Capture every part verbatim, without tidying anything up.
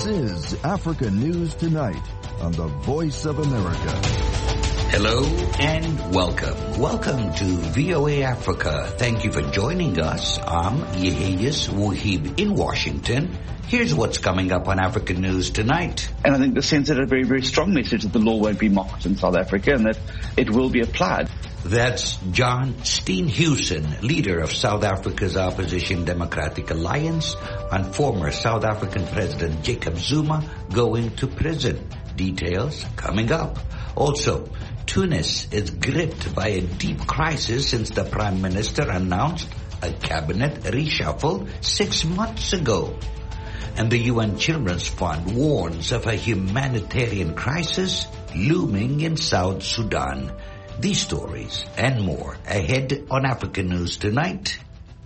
is Africa News Tonight on the Voice of America. Hello and welcome. Welcome to V O A Africa. Thank you for joining us. I'm Yehedius Wahib in Washington. Here's what's coming up on Africa News Tonight. And I think the sends out a very, very strong message that the law won't be mocked in South Africa and that it will be applied. That's John Steenhuisen, leader of South Africa's opposition Democratic Alliance, on former South African President Jacob Zuma going to prison. Details coming up. Also, Tunis is gripped by a deep crisis since the Prime Minister announced a cabinet reshuffle six months ago. And the U N Children's Fund warns of a humanitarian crisis looming in South Sudan. These stories and more ahead on Africa News Tonight.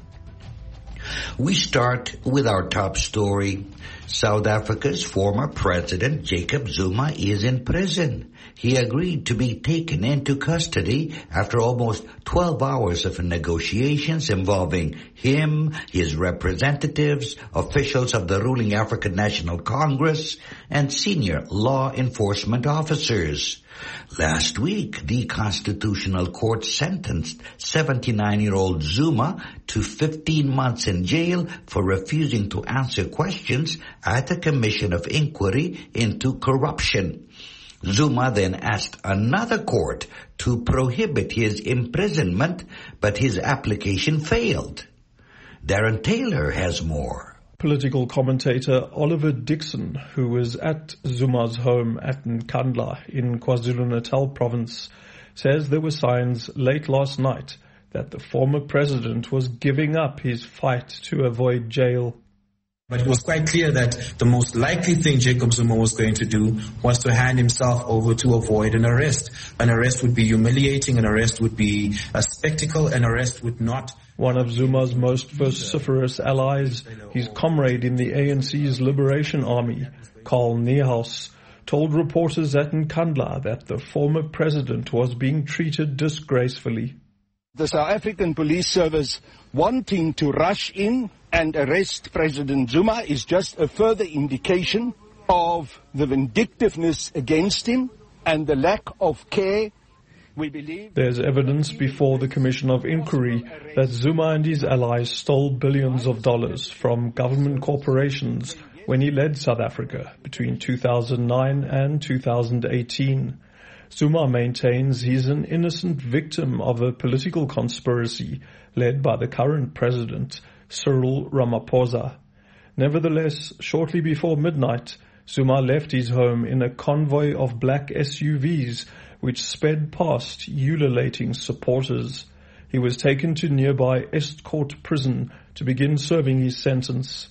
We start with our top story. South Africa's former president, Jacob Zuma, is in prison. He agreed to be taken into custody after almost twelve hours of negotiations involving him, his representatives, officials of the ruling African National Congress, and senior law enforcement officers. Last week, the Constitutional Court sentenced seventy-nine-year-old Zuma to fifteen months in jail for refusing to answer questions at a commission of inquiry into corruption. Zuma then asked another court to prohibit his imprisonment, but his application failed. Darren Taylor has more. Political commentator Oliver Dixon, who was at Zuma's home at Nkandla in KwaZulu-Natal province, says there were signs late last night that the former president was giving up his fight to avoid jail. But it was quite clear that the most likely thing Jacob Zuma was going to do was to hand himself over to avoid an arrest. An arrest would be humiliating, an arrest would be a spectacle, an arrest would not... One of Zuma's most vociferous allies, his comrade in the A N C's Liberation Army, Karl Niehaus, told reporters at Nkandla that the former president was being treated disgracefully. The South African Police Service wanting to rush in and arrest President Zuma is just a further indication of the vindictiveness against him and the lack of care. We believe there's evidence before the Commission of Inquiry that Zuma and his allies stole billions of dollars from government corporations when he led South Africa between two thousand nine and two thousand eighteen. Zuma maintains he's an innocent victim of a political conspiracy led by the current president, Cyril Ramaphosa. Nevertheless, shortly before midnight, Zuma left his home in a convoy of black S U Vs which sped past ululating supporters. He was taken to nearby Estcourt prison to begin serving his sentence.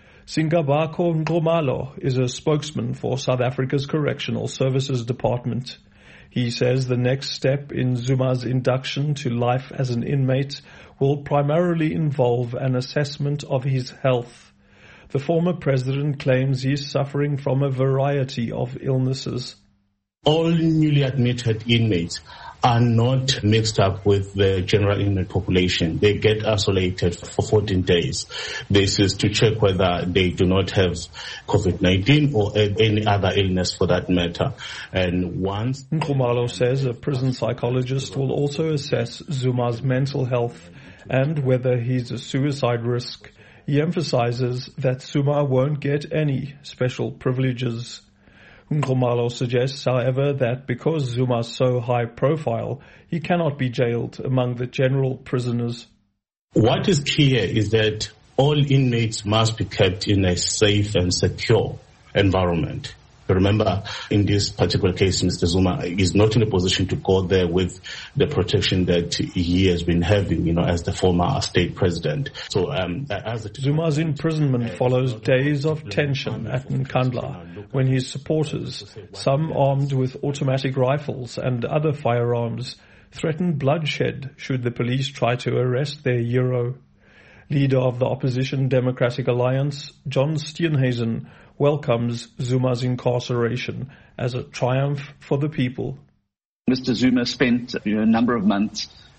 Singabako Nxumalo is a spokesman for South Africa's Correctional Services Department. He says the next step in Zuma's induction to life as an inmate will primarily involve an assessment of his health. The former president claims he is suffering from a variety of illnesses. All newly admitted inmates are not mixed up with the general inmate population. They get isolated for fourteen days. This is to check whether they do not have COVID nineteen or any other illness for that matter. And once... Nxumalo says a prison psychologist will also assess Zuma's mental health and whether he's a suicide risk. He emphasizes that Zuma won't get any special privileges. Nxumalo suggests, however, that because Zuma is so high profile, he cannot be jailed among the general prisoners. What is clear is that all inmates must be kept in a safe and secure environment. Remember, in this particular case, Mister Zuma is not in a position to go there with the protection that he has been having, you know, as the former state president. So, um, as the Zuma's imprisonment follows days of tension at Nkandla when his supporters, some armed with automatic rifles and other firearms, threatened bloodshed should the police try to arrest their hero. Leader of the opposition Democratic Alliance, John Steenhuisen, welcomes Zuma's incarceration as a triumph for the people. Mister Zuma spent you know, a number of months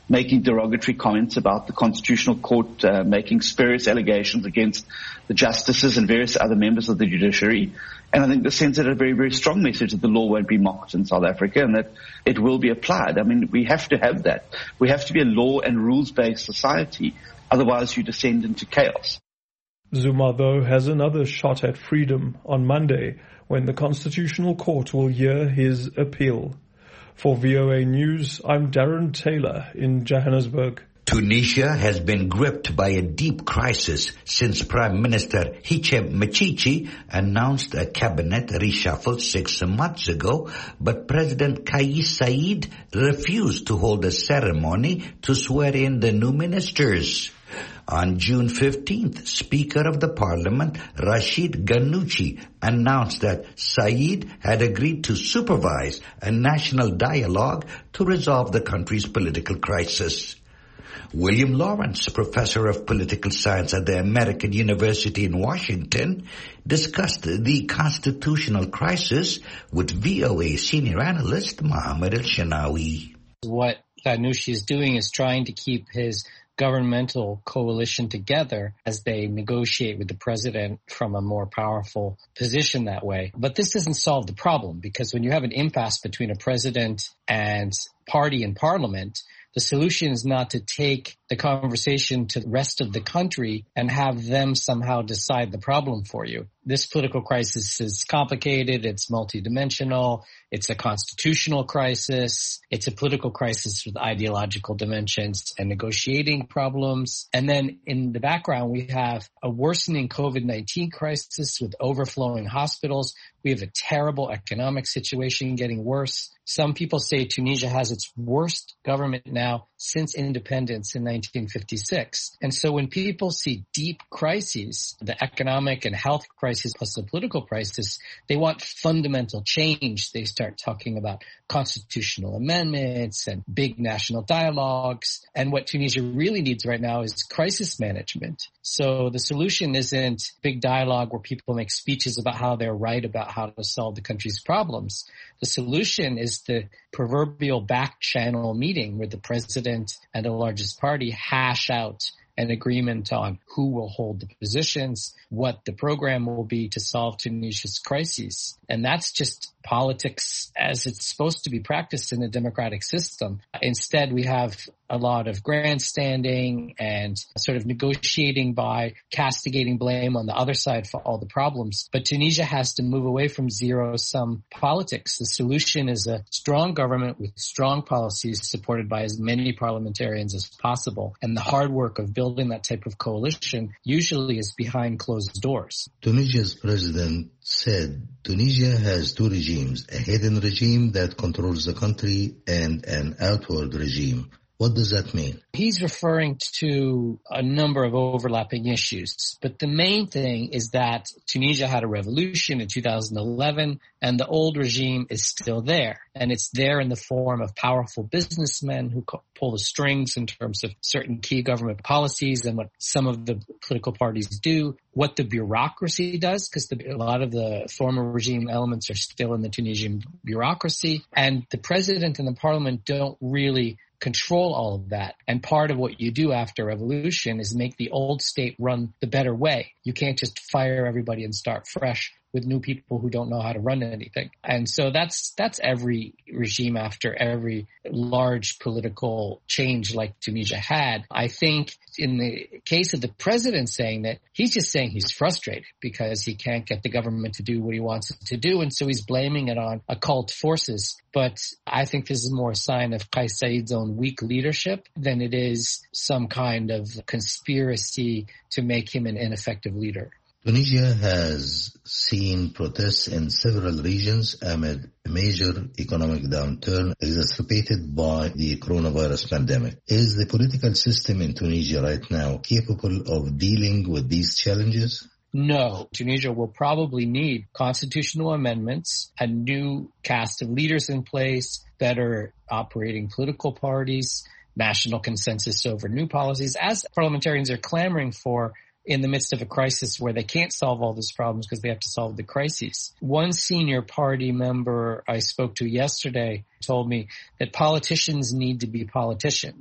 making derogatory comments about the Constitutional Court, uh, making spurious allegations against the justices and various other members of the judiciary. And I think this sends out a very, very strong message that the law won't be mocked in South Africa and that it will be applied. I mean, we have to have that. We have to be a law and rules-based society. Otherwise, you descend into chaos. Zuma, though, has another shot at freedom on Monday when the Constitutional Court will hear his appeal. For V O A News, I'm Darren Taylor in Johannesburg. Tunisia has been gripped by a deep crisis since Prime Minister Hichem Mechichi announced a cabinet reshuffle six months ago, but President Kais Saied refused to hold a ceremony to swear in the new ministers. On June fifteenth, Speaker of the Parliament, Rashid Ghannouchi, announced that Saied had agreed to supervise a national dialogue to resolve the country's political crisis. William Lawrence, professor of political science at the American University in Washington, discussed the constitutional crisis with V O A senior analyst Mohammed El-Shanawi. What Ghannouchi is doing is trying to keep his governmental coalition together as they negotiate with the president from a more powerful position that way. But this doesn't solve the problem, because when you have an impasse between a president and party in parliament, the solution is not to take the conversation to the rest of the country and have them somehow decide the problem for you. This political crisis is complicated. It's multidimensional. It's a constitutional crisis. It's a political crisis with ideological dimensions and negotiating problems. And then in the background, we have a worsening COVID nineteen crisis with overflowing hospitals. We have a terrible economic situation getting worse. Some people say Tunisia has its worst government now since independence in nineteen fifty-six. And so when people see deep crises, the economic and health crisis plus the political crisis, they want fundamental change. They start talking about constitutional amendments and big national dialogues. And what Tunisia really needs right now is crisis management. So the solution isn't big dialogue where people make speeches about how they're right about how to solve the country's problems. The solution is the proverbial back channel meeting where the president and the largest party hash out an agreement on who will hold the positions, what the program will be to solve Tunisia's crises. And that's just politics as it's supposed to be practiced in a democratic system. Instead, we have a lot of grandstanding and sort of negotiating by castigating blame on the other side for all the problems. But Tunisia has to move away from zero-sum politics. The solution is a strong government with strong policies supported by as many parliamentarians as possible. And the hard work of building that type of coalition usually is behind closed doors. Tunisia's president said Tunisia has two regimes, a hidden regime that controls the country and an outward regime. What does that mean? He's referring to a number of overlapping issues. But the main thing is that Tunisia had a revolution in two thousand eleven, and the old regime is still there. And it's there in the form of powerful businessmen who pull the strings in terms of certain key government policies and what some of the political parties do, what the bureaucracy does, because a lot of the former regime elements are still in the Tunisian bureaucracy. And the president and the parliament don't really control all of that. And part of what you do after revolution is make the old state run the better way. You can't just fire everybody and start fresh with new people who don't know how to run anything. And so that's that's every regime after every large political change like Tunisia had. I think in the case of the president saying that, he's just saying he's frustrated because he can't get the government to do what he wants it to do. And so he's blaming it on occult forces. But I think this is more a sign of Kais Saied's own weak leadership than it is some kind of conspiracy to make him an ineffective leader. Tunisia has seen protests in several regions amid a major economic downturn exacerbated by the coronavirus pandemic. Is the political system in Tunisia right now capable of dealing with these challenges? No. Tunisia will probably need constitutional amendments, a new cast of leaders in place, better operating political parties, national consensus over new policies, as parliamentarians are clamoring for in the midst of a crisis where they can't solve all these problems because they have to solve the crises. One senior party member I spoke to yesterday told me that politicians need to be politicians.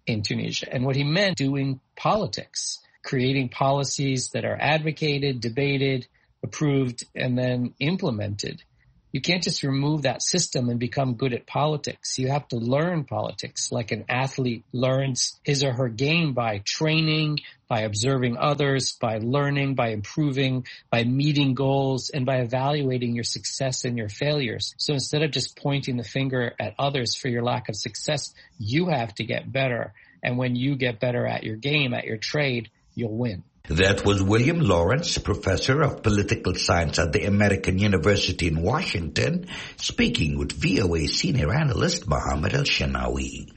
in Tunisia. And what he meant, doing politics, creating policies that are advocated, debated, approved, and then implemented. You can't just remove that system and become good at politics. You have to learn politics like an athlete learns his or her game by training, by observing others, by learning, by improving, by meeting goals, and by evaluating your success and your failures. So instead of just pointing the finger at others for your lack of success, you have to get better. And when you get better at your game, at your trade, you'll win. That was William Lawrence, professor of political science at the American University in Washington, speaking with V O A senior analyst Mohammed Al-Shanawi.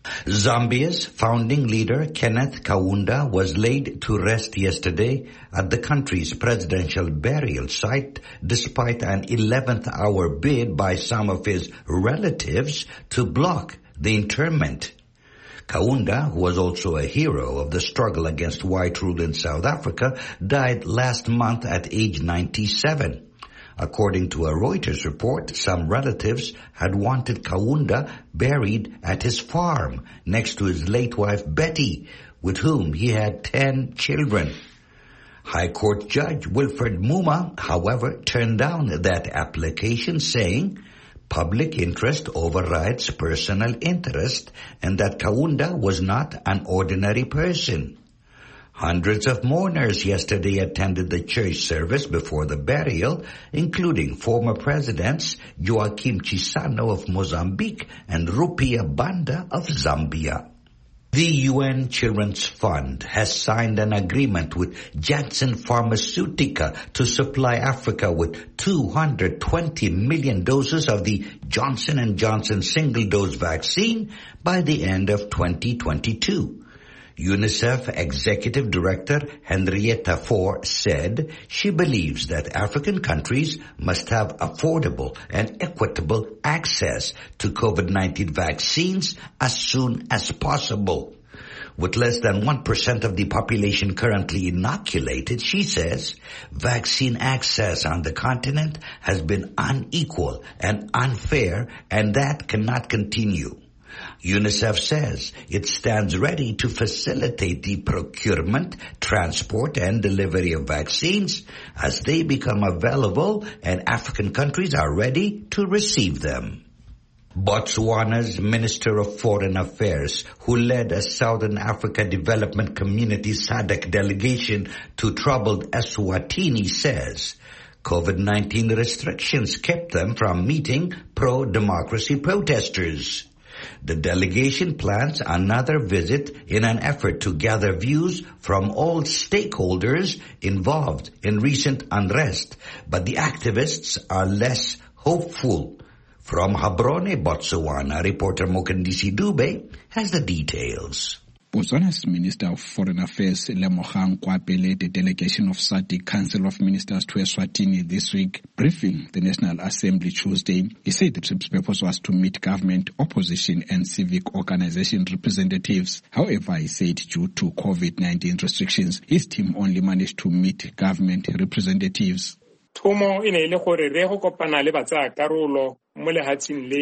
Zambia's founding leader, Kenneth Kaunda, was laid to rest yesterday at the country's presidential burial site despite an eleventh hour bid by some of his relatives to block the interment. Kaunda, who was also a hero of the struggle against white rule in South Africa, died last month at age ninety-seven. According to a Reuters report, some relatives had wanted Kaunda buried at his farm next to his late wife Betty, with whom he had ten children. High Court Judge Wilfred Muma, however, turned down that application, saying public interest overrides personal interest and that Kaunda was not an ordinary person. Hundreds of mourners yesterday attended the church service before the burial, including former presidents Joaquim Chissano of Mozambique and Rupiah Banda of Zambia. The U N Children's Fund has signed an agreement with Janssen Pharmaceutica to supply Africa with two hundred twenty million doses of the Johnson and Johnson single-dose vaccine by the end of twenty twenty-two. UNICEF Executive Director Henrietta Fore said she believes that African countries must have affordable and equitable access to COVID nineteen vaccines as soon as possible. With less than one percent of the population currently inoculated, she says, vaccine access on the continent has been unequal and unfair, and that cannot continue. UNICEF says it stands ready to facilitate the procurement, transport, and delivery of vaccines as they become available and African countries are ready to receive them. Botswana's Minister of Foreign Affairs, who led a Southern Africa Development Community S A D C delegation to troubled Eswatini, says COVID nineteen restrictions kept them from meeting pro-democracy protesters. The delegation plans another visit in an effort to gather views from all stakeholders involved in recent unrest, but the activists are less hopeful. From Gaborone, Botswana, reporter Mokandisi Dube has the details. Botswana's Minister of Foreign Affairs, Lemogang Kwape, led a delegation of S A D C Council of Ministers to Eswatini this week, briefing the National Assembly Tuesday. He said the trip's purpose was to meet government, opposition and civic organization representatives. However, he said due to COVID nineteen restrictions, his team only managed to meet government representatives. We were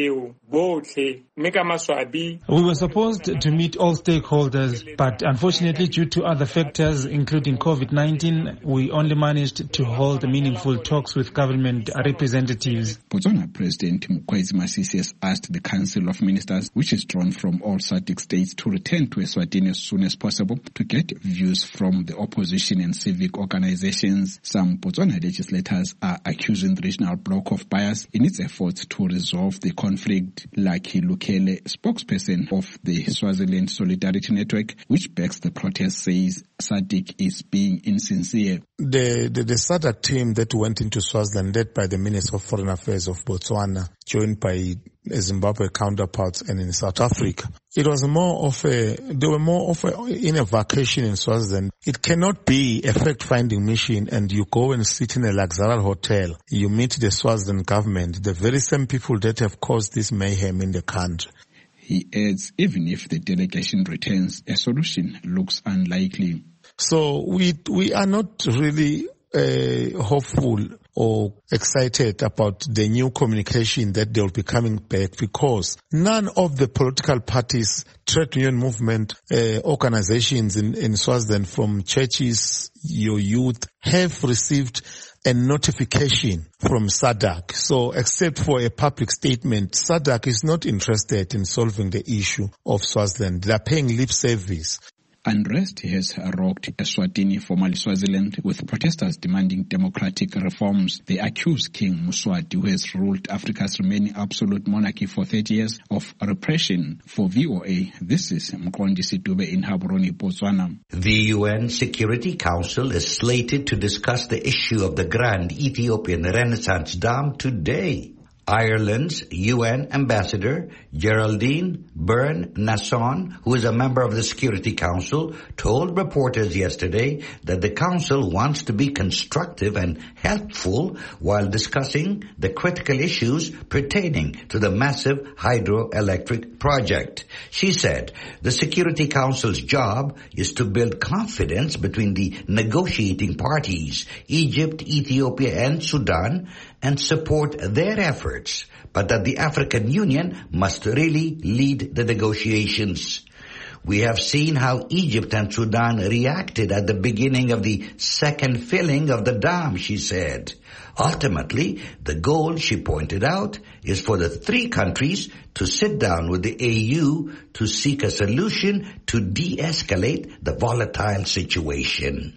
supposed to meet all stakeholders, but unfortunately due to other factors, including COVID nineteen, we only managed to hold meaningful talks with government representatives. Botswana President Mokgweetsi Masisi has asked the Council of Ministers, which is drawn from all S A D C states, to return to Eswatini as soon as possible to get views from the opposition and civic organizations. Some Botswana legislators are accusing the regional bloc of bias in its efforts to resolve the conflict. Lucky Lukele, spokesperson of the Swaziland Solidarity Network, which backs the protest, says S A D C is being insincere. The, the, the S A D C team that went into Swaziland, led by the Minister of Foreign Affairs of Botswana, joined by Zimbabwe counterparts and in South Africa. It was more of a, they were more of a, in a vacation in Swaziland. It cannot be a fact-finding mission and you go and sit in a luxurious hotel. You meet the Swaziland government, the very same people that have caused this mayhem in the country. He adds, even if the delegation returns, a solution looks unlikely. So we, we are not really uh, hopeful or excited about the new communication that they will be coming back, because none of the political parties, trade union movement, uh, organizations in, in Swaziland, from churches, your youth, have received a notification from SADC. So except for a public statement, SADC is not interested in solving the issue of Swaziland. They are paying lip service. Unrest has rocked Eswatini, formerly Swaziland, with protesters demanding democratic reforms. They accuse King Mswati, who has ruled Africa's remaining absolute monarchy for thirty years, of repression. For V O A, this is Mkondi Sitube in Gaborone, Botswana. The U N Security Council is slated to discuss the issue of the Grand Ethiopian Renaissance Dam today. Ireland's U N Ambassador Geraldine Byrne-Nasson, who is a member of the Security Council, told reporters yesterday that the Council wants to be constructive and helpful while discussing the critical issues pertaining to the massive hydroelectric project. She said the Security Council's job is to build confidence between the negotiating parties, Egypt, Ethiopia, and Sudan, and support their efforts, but that the African Union must really lead the negotiations. We have seen how Egypt and Sudan reacted at the beginning of the second filling of the dam, she said. Ultimately, the goal, she pointed out, is for the three countries to sit down with the A U to seek a solution to de-escalate the volatile situation.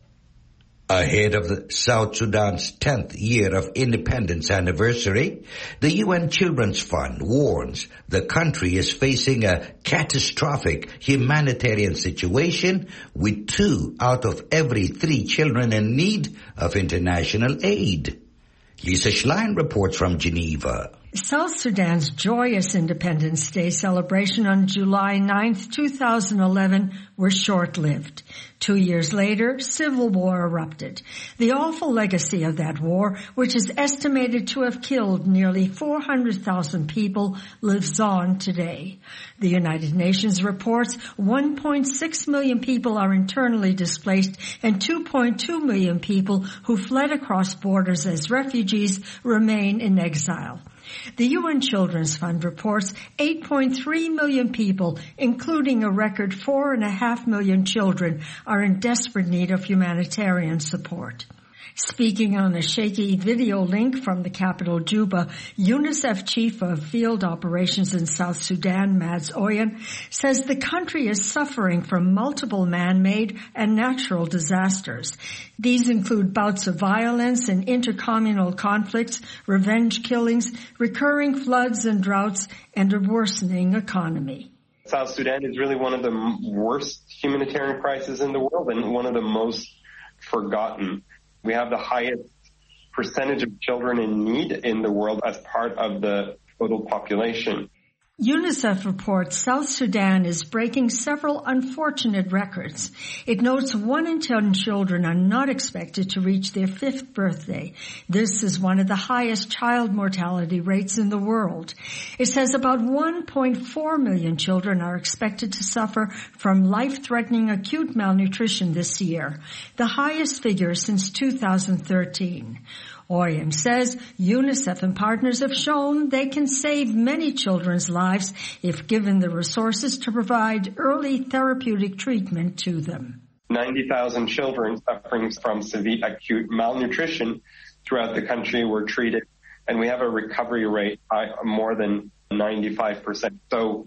Ahead of the South Sudan's tenth year of independence anniversary, the U N Children's Fund warns the country is facing a catastrophic humanitarian situation, with two out of every three children in need of international aid. Lisa Schlein reports from Geneva. South Sudan's joyous Independence Day celebration on July ninth, two thousand eleven was short-lived. Two years later, civil war erupted. The awful legacy of that war, which is estimated to have killed nearly four hundred thousand people, lives on today. The United Nations reports one point six million people are internally displaced and two point two million people who fled across borders as refugees remain in exile. The U N Children's Fund reports eight point three million people, including a record four and a half million children, are in desperate need of humanitarian support. Speaking on a shaky video link from the capital, Juba, UNICEF Chief of Field Operations in South Sudan, Mads Oyen, says the country is suffering from multiple man-made and natural disasters. These include bouts of violence and intercommunal conflicts, revenge killings, recurring floods and droughts, and a worsening economy. South Sudan is really one of the worst humanitarian crises in the world and one of the most forgotten. We have the highest percentage of children in need in the world as part of the total population. UNICEF reports South Sudan is breaking several unfortunate records. It notes one in ten children are not expected to reach their fifth birthday. This is one of the highest child mortality rates in the world. It says about one point four million children are expected to suffer from life-threatening acute malnutrition this year, the highest figure since two thousand thirteen. Oyen says UNICEF and partners have shown they can save many children's lives if given the resources to provide early therapeutic treatment to them. ninety thousand children suffering from severe acute malnutrition throughout the country were treated, and we have a recovery rate of more than ninety-five percent. So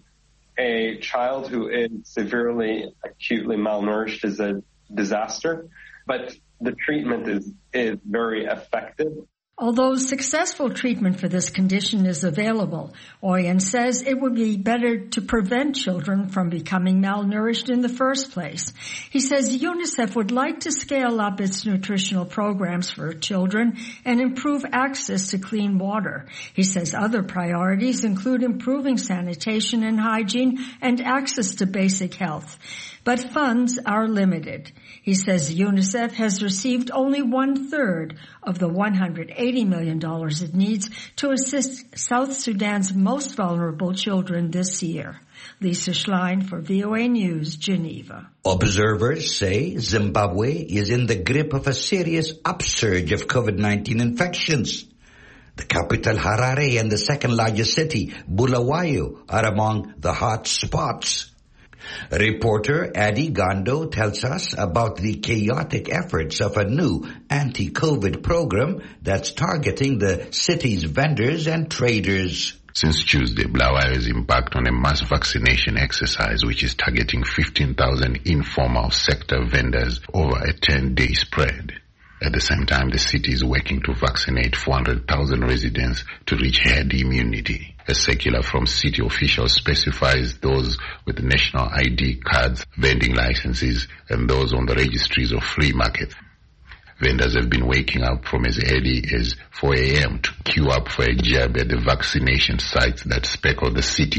a child who is severely acutely malnourished is a disaster, but the treatment is, is very effective. Although successful treatment for this condition is available, Oyen says it would be better to prevent children from becoming malnourished in the first place. He says UNICEF would like to scale up its nutritional programs for children and improve access to clean water. He says other priorities include improving sanitation and hygiene and access to basic health. But funds are limited. He says UNICEF has received only one-third of the one hundred eighty million dollars it needs to assist South Sudan's most vulnerable children this year. Lisa Schlein for V O A News, Geneva. Observers say Zimbabwe is in the grip of a serious upsurge of COVID nineteen infections. The capital, Harare, and the second largest city, Bulawayo, are among the hot spots. Reporter Adi Gondo tells us about the chaotic efforts of a new anti-COVID program that's targeting the city's vendors and traders. Since Tuesday, Bulawayo has embarked on a mass vaccination exercise which is targeting fifteen thousand informal sector vendors over a ten-day spread. At the same time, the city is working to vaccinate four hundred thousand residents to reach herd immunity. A circular from city officials specifies those with national I D cards, vending licenses, and those on the registries of free markets. Vendors have been waking up from as early as four a.m. to queue up for a jab at the vaccination sites that speckle the city.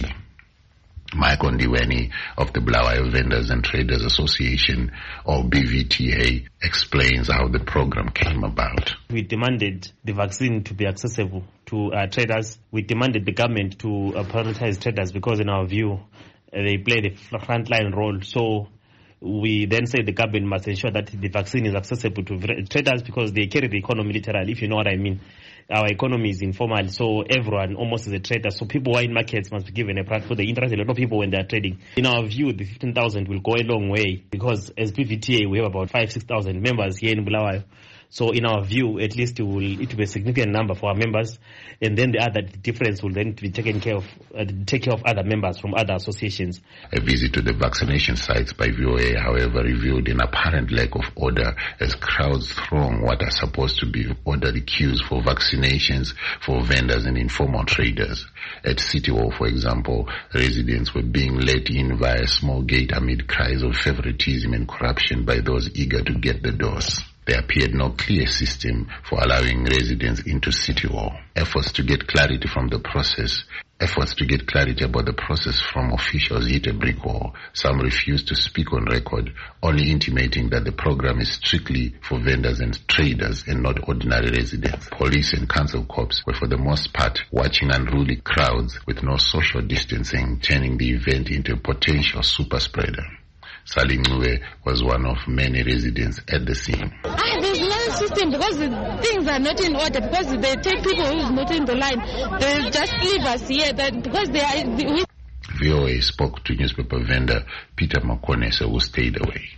Mike Ondiweni of the Bulawayo Vendors and Traders Association, or B V T A, explains how the program came about. We demanded the vaccine to be accessible to uh, traders. We demanded the government to uh, prioritize traders because in our view, uh, they play the frontline role. So we then say the government must ensure that the vaccine is accessible to traders because they carry the economy literally, if you know what I mean. Our economy is informal, so everyone almost is a trader. So people who are in markets must be given a priority for the interest. A lot of people when they are trading. In our view, the fifteen thousand will go a long way because as P V T A, we have about five, six thousand members here in Bulawayo. So in our view, at least it will, it will be a significant number for our members. And then the other difference will then be taken care of, uh, take care of other members from other associations. A visit to the vaccination sites by V O A, however, revealed an apparent lack of order as crowds throng what are supposed to be orderly queues for vaccinations for vendors and informal traders. At City Hall, for example, residents were being let in via a small gate amid cries of favoritism and corruption by those eager to get the doors. There appeared no clear system for allowing residents into City Hall. Efforts to get clarity from the process, efforts to get clarity about the process from officials hit a brick wall. Some refused to speak on record, only intimating that the program is strictly for vendors and traders and not ordinary residents. Police and council corps were for the most part watching unruly crowds with no social distancing, turning the event into a potential super spreader. Sally Ngwe was one of many residents at the scene. Ah, there's no system because the things are not in order because they take people who's not in the line. They just leave us here that because they are. We... V O A spoke to newspaper vendor Peter Makonese who stayed away.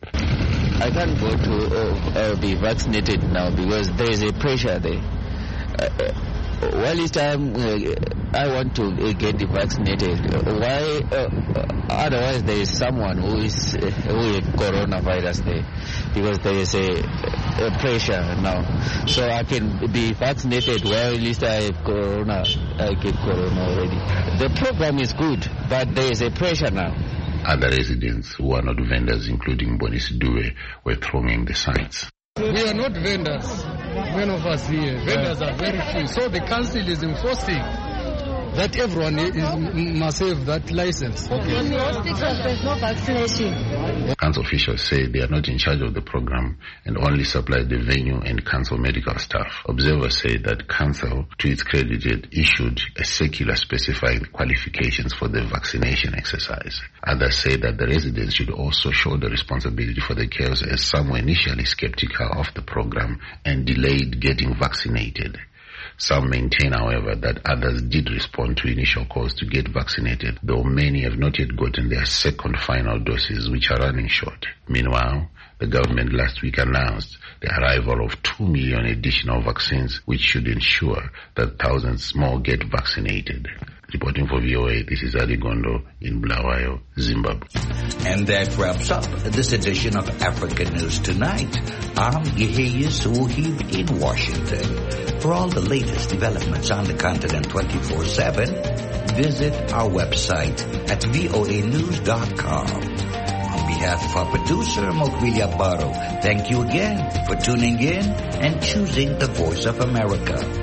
I can't go to uh, uh, be vaccinated now because there is a pressure there. Uh, uh, Well, this time uh, I want to uh, get vaccinated. Why? Uh, otherwise, there is someone who is uh, who is coronavirus there, because there is a, a pressure now. So I can be vaccinated. Well, at least I have corona. I get corona already. The program is good, but there is a pressure now. Other residents who are not vendors, including Bonis Due, were thronging the sites. We are not vendors. Many of us here, vendors are very few. So the council is enforcing that everyone is, must have that license. Okay. On the hospitals, there's no vaccination. Council officials say they are not in charge of the program and only supply the venue and council medical staff. Observers say that council, to its credit, issued a circular specifying the qualifications for the vaccination exercise. Others say that the residents should also show the responsibility for the chaos, as some were initially skeptical of the program and delayed getting vaccinated. Some maintain, however, that others did respond to initial calls to get vaccinated, though many have not yet gotten their second final doses, which are running short. Meanwhile, the government last week announced the arrival of two million additional vaccines, which should ensure that thousands more get vaccinated. Reporting for V O A, this is Adi Gondo in Bulawayo, Zimbabwe. And that wraps up this edition of African News Tonight. I'm Yeheyes Wuhib in Washington. For all the latest developments on the continent twenty-four seven, visit our website at voa news dot com. On behalf of our producer, Mokwilia Baro, thank you again for tuning in and choosing the Voice of America.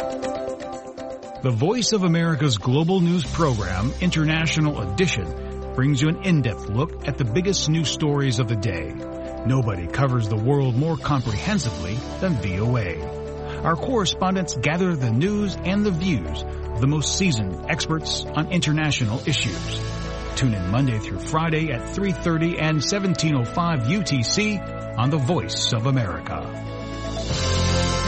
The Voice of America's global news program, International Edition, brings you an in-depth look at the biggest news stories of the day. Nobody covers the world more comprehensively than V O A. Our correspondents gather the news and the views of the most seasoned experts on international issues. Tune in Monday through Friday at three thirty and seventeen oh five U T C on the Voice of America.